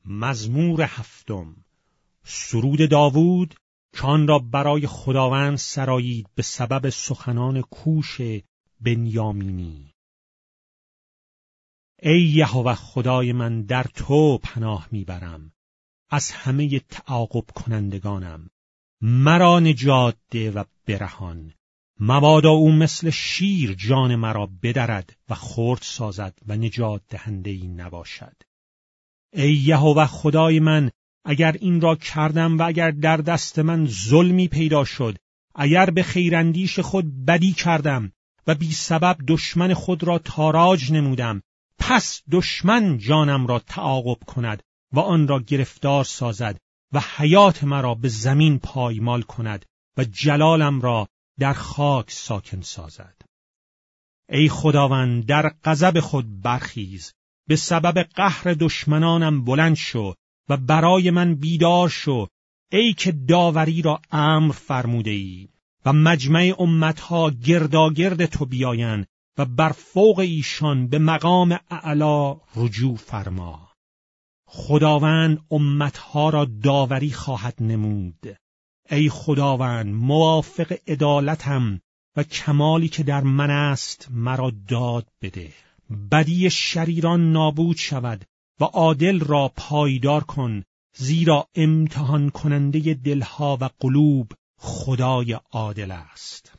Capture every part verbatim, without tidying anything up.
مزمور هفتم. سرود داوود که آن را برای خداوند سرایید به سبب سخنان کوش بنیامینی. ای یهوه خدای من، در تو پناه میبرم از همه تعاقب کنندگانم. مرا نجات ده و برهان، مبادا او مثل شیر جان مرا بدرد و خرد سازد و نجات دهنده‌ای نباشد. ای یهوه خدای من، اگر این را کردم و اگر در دست من ظلمی پیدا شد، اگر به خیراندیش خود بدی کردم و بی سبب دشمن خود را تاراج نمودم، پس دشمن جانم را تعاقب کند و آن را گرفتار سازد و حیات مرا به زمین پایمال کند و جلالم را در خاک ساکن سازد. ای خداوند، در غضب خود برخیز، به سبب قهر دشمنانم بلند شو و برای من بیدار شو. ای که داوری را امر فرموده ای و مجمع امتها گرداگرد تو بیایند و بر فوق ایشان به مقام اعلا رجوع فرما. خداوند امتها را داوری خواهد نمود. ای خداوند، موافق عدالتم و کمالی که در من است مرا داد بده. بدی شریران نابود شود و عادل را پایدار کن، زیرا امتحان کننده دلها و قلوب خدای عادل است.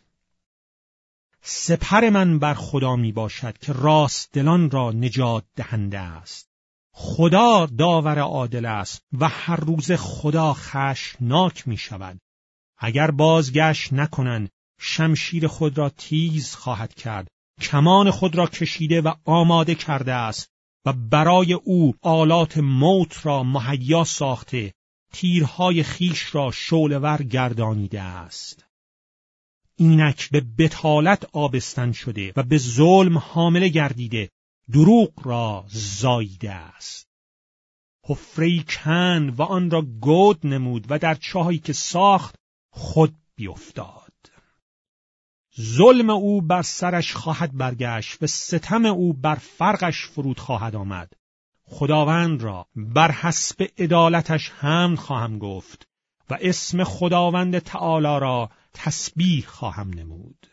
سپر من بر خدا می باشد که راست دلان را نجات دهنده است. خدا داور عادل است و هر روز خدا خشمناک می شود. اگر بازگشت نکنند، شمشیر خود را تیز خواهد کرد. کمان خود را کشیده و آماده کرده است و برای او آلات موت را مهیا ساخته، تیرهای خیش را شعله‌ور گردانیده است. اینک به بطالت آبستن شده و به ظلم حامله گردیده، دروغ را زاییده است. حفره‌ای کند و آن را گود نمود و در چاهی که ساخت خود بیفتاد. ظلم او بر سرش خواهد برگشت و ستم او بر فرقش فرود خواهد آمد. خداوند را بر حسب عدالتش حمد خواهم گفت و اسم خداوند تعالی را تسبیح خواهم نمود.